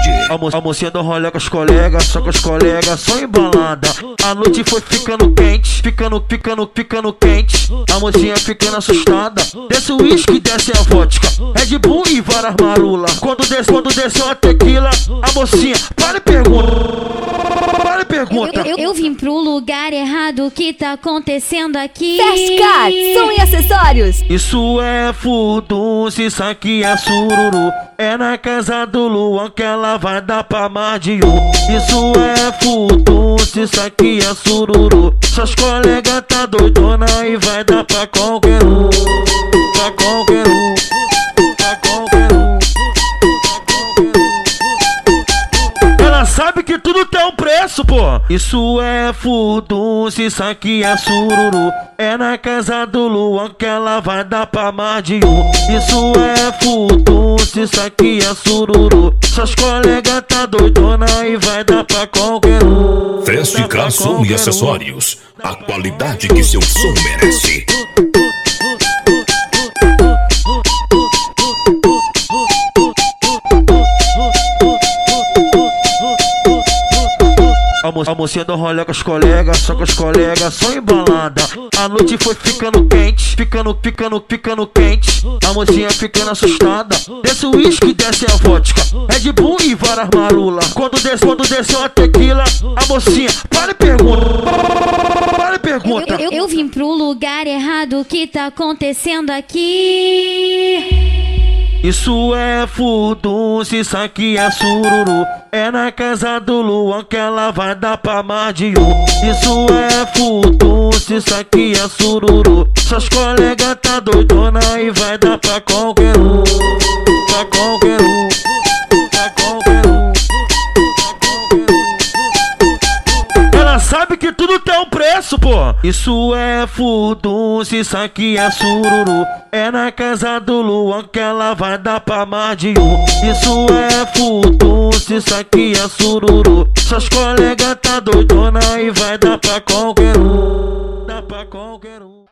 Saúde. A mocinha do rolê com os colegas, só com os colegas, só embalada. A noite foi ficando quente, ficando quente. A mocinha ficando assustada. Desce o uísque, desce a vodka, Red Bull e várias marula. Quando desceu a tequila, a mocinha para e pergunta. Eu vim pro lugar errado, o que tá acontecendo aqui? Festcat, som e acessórios. Isso é furdunço, isso aqui é sururu. É na casa do Luan que ela vai dar pra mais de um. Isso é furdunço, isso aqui é sururu. Seus colegas tá doidona e vai dar pra qualquer um. Pra qualquer um. Pra qualquer um. Ela sabe que tudo tem um preço, pô. Isso é furdunço, isso aqui é sururu. É na casa do Luan que ela vai dar pra mais de um. Isso é furdunço, isso aqui é sururu. Seus colegas tá doidona e vai dar pra qualquer um. Festcat, som e acessórios. A qualidade que seu som merece. A mocinha do rolê com os colegas, só com os colegas, só embalada. A noite foi ficando quente, ficando quente. A mocinha ficando assustada. Desce o uísque, desce a vodka, Red Bull e várias marula. Quando desceu a tequila, a mocinha para e pergunta. Eu vim pro lugar errado, o que tá acontecendo aqui? Isso é furdunço, isso aqui é sururu. É na casa do Luan que ela vai dar pra mais de um. Isso é furdunço, isso aqui é sururu. Seus colegas tá doidona e vai dar pra qualquer um. Pra qualquer um. Pra qualquer um. Ela sabe que tudo tem um preço, pô. Isso é furdunço, isso aqui é sururu. É na casa do Luan que ela vai dar pra mais de um. Isso é furdunço, isso aqui é sururu. Seus colegas tá doidona e vai dar pra qualquer um. Dá pra qualquer um.